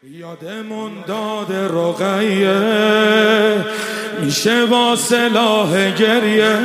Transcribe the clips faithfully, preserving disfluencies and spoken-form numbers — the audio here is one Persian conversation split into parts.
یادمون داد رقیه میشه با سلاح گریه،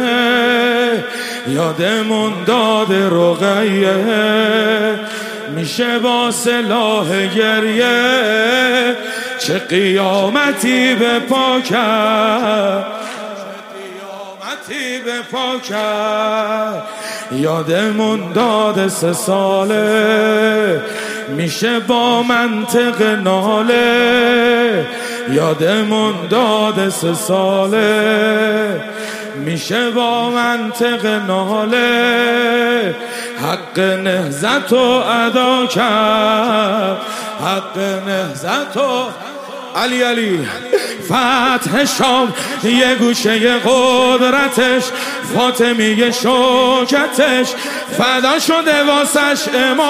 یادمون داد رقیه میشه با سلاح گریه. چه قیامتی به پا کرد، چه قیامتی به پا کرد. یادمون داد سه ساله میشه با منطق ناله، یادمون داد سه ساله میشه با منطق ناله. حق نهضت رو ادا کرد، حق نهضت رو علی علی. فتح شام یه گوشه قدرتش، فاطمیه شوکتش، فدا شده واسش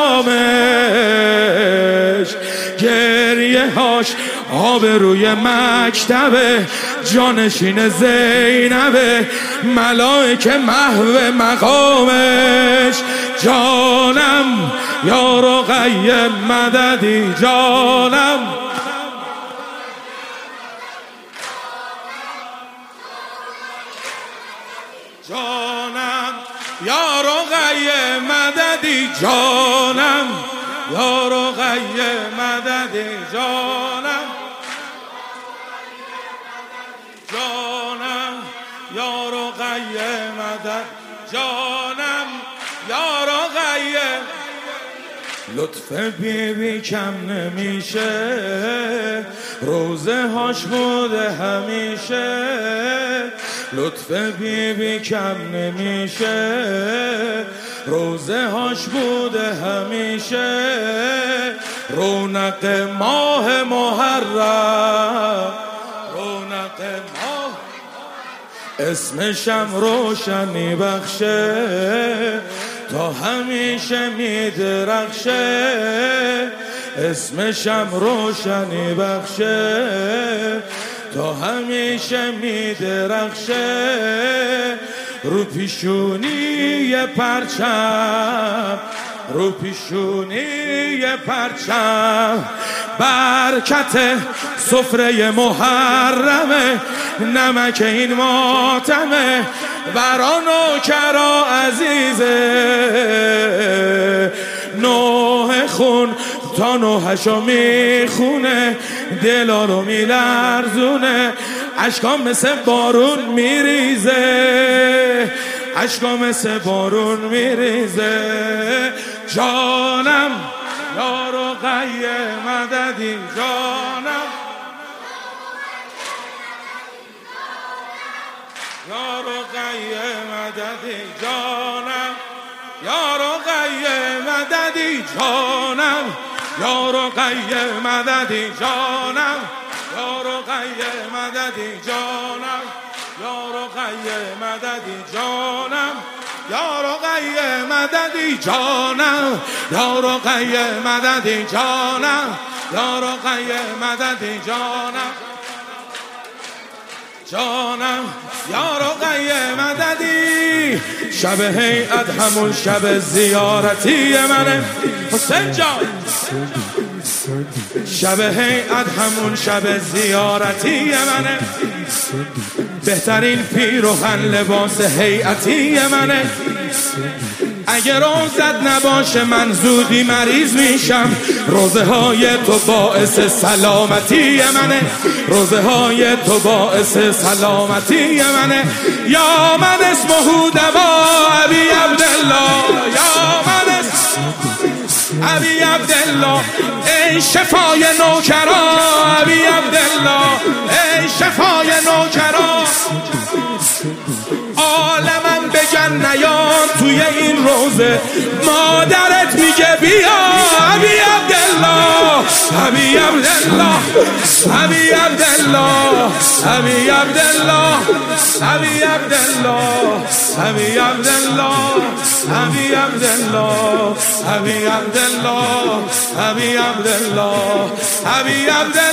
امامش. گریه هاش آب روی مکتبه، جانشین زینبه، ملائکه محو مقامش. جانم یا رقیه مددی، جانم جانم یا رقیه مددی، جانم یا رقیه مددی، جانم جانم یا رقیه مدد، جانم یا رقیه. لطف بی بی کم نمیشه، روزه هاش بوده همیشه. لطف بی بی کم نمیشه، روزه هاش بوده همیشه. رونق ماه محرم، رونق ماه اسمشم روشنی بخشه، تا همیشه میدرخشه. اسمشم روشنی بخشه، تا همیشه میدرخشه. رو پیشونی یه پرچم، رو پیشونی یه پرچم. برکت سفره محرمه، نمک این ماتمه، برا نوکرا عزیزه. نوح خون تا نوحشو میخونه، دلا رو میلرزونه. عشقام مثل بارون میریزه، عشقام مثل بارون میریزه. جانم یا رقیه مددی، جانم یا رقیه مددی، جانم یا رقیه مددی، جانم یا رقیه مددی، جانم یا رقیه مددی، جانم یا رقیه مددی، جانم یا رقیه مددی، جانم یا رقیه مددی، جانم یا رقیه مددی، جانم جانم یا رقیه مددی. شب هیئت همون شب زیارتی منه حسین جان، شب هیئت همون شب زیارتی منه. بهترین پیراهن لباس هیئتی منه. اگه روزت نباشه من زودی مریض میشم. روزه های تو باعث سلامتی منه، روزه های تو باعث سلامتی منه. یا من اسمه دوا ابی عبدالله، یا من اسم ابی عبدالله. ای شفای نوکرا ابی عبدالله، ای شفای نوکرا. عالمم بگن نیاد توی این روزه، مادرت میگه بیا ابی عبدالله، ابی عبدالله، ابی عبدالله، ابی عبدالله، ابی عبدالله، ابی عبدالله، ابی عبدالله، ابی عبدالله، ابی عبدالله، ابی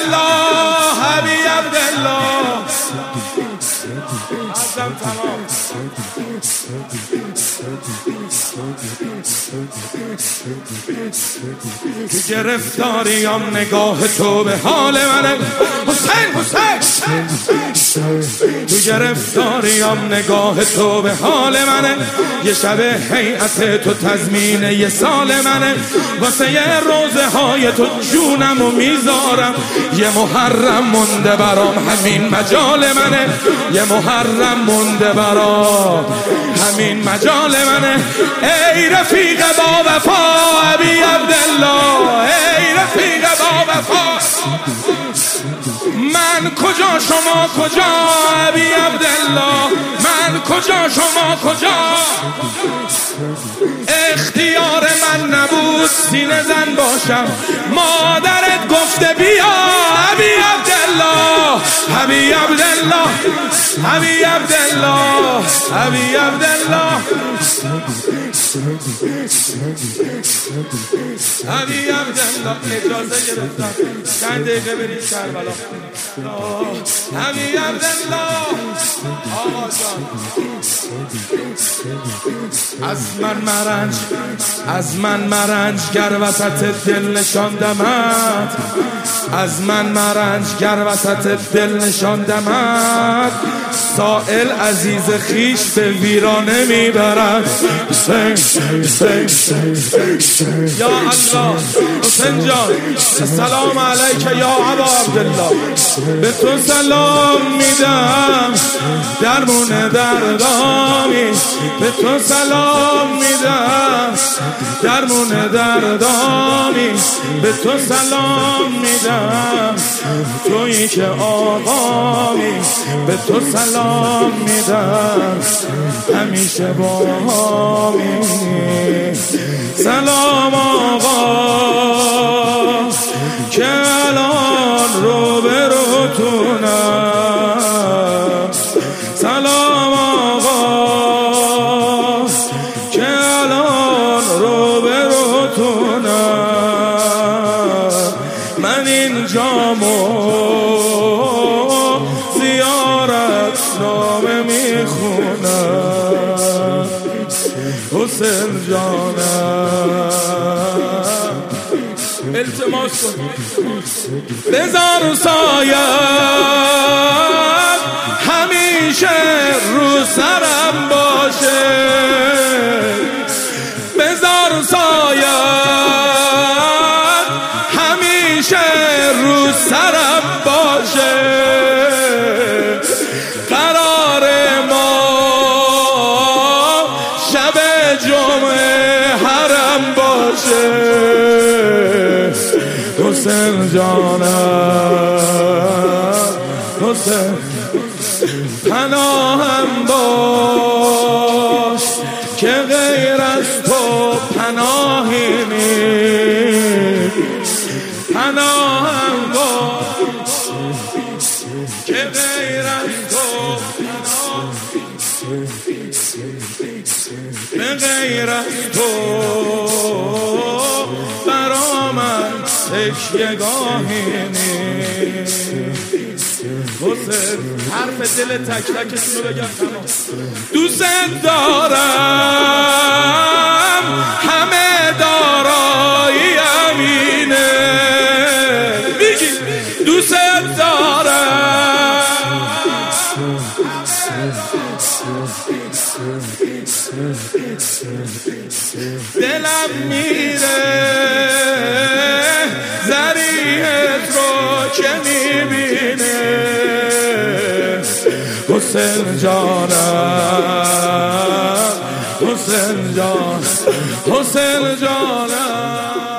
عبدالله، ابی عبدالله. تمام تو گرفتاریم نگاه تو به حال منه حسین حسین تو گرفتاریم نگاه تو به حال منه یه شب هیئت تو تضمین یه سال منه واسه یه روزه های تو جونمو میذارم یه محرم مونده برام همین مجال منه یه محرم مونده برام همین مجال منه ای رفیق با وفا ابی عبدالله ای رفیق با وفا من کجا شما کجا ابی عبدالله من کجا شما کجا اختیار من نبود سینه زن باشم مادرت گفته بیا ابی عبدالله ابی عبدالله ابی عبدالله ابی عبدالله ابی عبدالله اجازه گرفتم چند دقیقه برید کربلا ابی عبدالله آقا جان از من مرنج از من مرنج گر وسط دل نشاندمت از من مرنج گر وسط دل نشاندمت سائل عزیز خیش به ویرانه میبرد یا الله حسین جان سلام علیک یا ابا عبدالله به تو سلام میدم درمون دردامی به تو سلام میدم درمون دردامی به تو سلام میدم تویی که آقامی به تو سلام میدم همیشه با هامی سلام آقا که الان رو به روتونم سلام آقا که الان رو به روتونم من اینجامو زیارت نامه میخونم حسین جانم التماس کن بذار سایت همیشه رو سرم باشه بذار سایت همیشه رو سرم باشه قرار ما شب جمعه حرم باشه حسین جانم حسین پناهم باش که غیر از تو پناهی نیست پناهم باش که غیر از تو به غیر از تو برا من تکیه‌گاهی نیست حسین حرف دل تک تکتون رو بگم دوست دارم همه دارایی امینه بگی دوست دارم دلم میره زریحت رو که میبینه حسین جانم حسین جان حسین جانم